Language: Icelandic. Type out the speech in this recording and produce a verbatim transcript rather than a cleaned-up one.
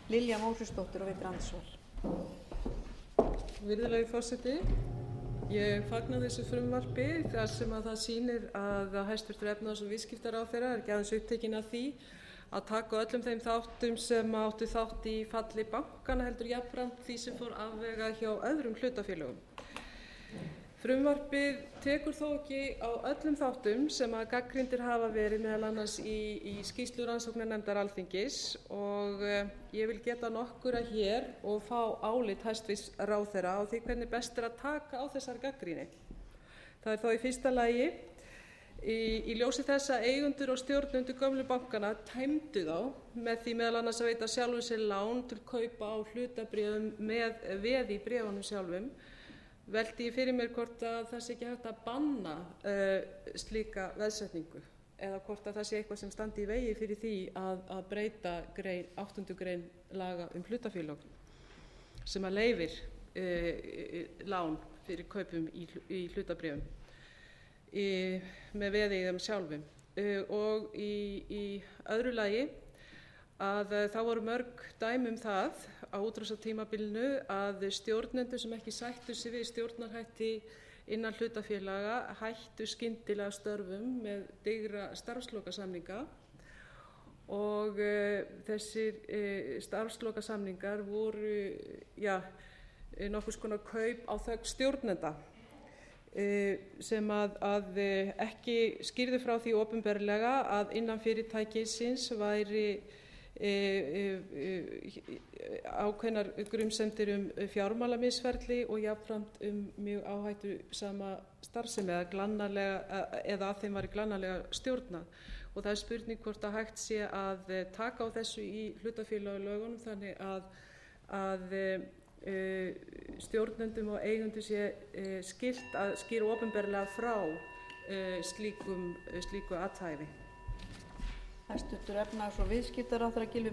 Lilja Mósesdóttir og veitir andsvar. Virðulegi forseti, ég fagna þessu frumvarpi þar sem að það sýnir að hæstvirtur efnahags- og viðskiptaráðherra er ekki aðeins upptekinn af því að taka öllum þeim þáttum sem áttu þátt í falli bankana heldur jafnframt því sem fór afvega hjá öðrum hlutafélögum. Frumvarpið tekur þó ekki á öllum þáttum sem að gagnrýndir hafa verið meðal annars í, í skýrslu rannsóknarnefndar Alþingis og uh, ég vil geta nokkura hér og fá álit hæstvirts ráðherra á því hvernig best er að taka á þessar gagnrýni. Það er þó í fyrsta lagi í, í ljósi þess að eigendur og stjórnendur gömlu bankana tæmdu þá með því meðal annars að veita sjálfum sér lán til kaupa á hlutabréfum með veði í bréfunum sjálfum. Velti ég fyrir mér hvort að það sé ekki hægt að banna uh, slíka veðsetningu eða hvort að það sé eitthvað sem standi í vegi fyrir því að, að breyta grein, áttundu grein laga um hlutafélög sem að leyfir uh, lán fyrir kaupum í, í hlutabréfum í, með veði í þeim sjálfum. Uh, og í, í öðru lagi að uh, þá voru mörg dæmi um það á útrásartímabilinu að stjórnendur sem ekki sættu sig við stjórnarhætti innan hlutafélaga hættu skyndilega störfum með digra starfslokasamninga og uh, þessir uh, starfslokasamningar voru ja, nokkurs konar kaup á þögn stjórnenda uh, sem að, að ekki skýrðu frá því opinberlega að innan fyrirtækisins væri E, e, e, ákveðnar grunsemdir um fjármálamisferli og jafnframt um mjög áhættusama starfsemi eða, glannarlega, eða að þeim væri glannarlega stjórnað og það er spurning hvort að hægt sé að taka á þessu í hlutafélagalögunum þannig að, að e, stjórnendum og eigendum sé e, skylt að skýra opinberlega frá e, slíkum, slíku athæfi. Hæstvirtur efnahags- og viðskiptaráðherra Gylfi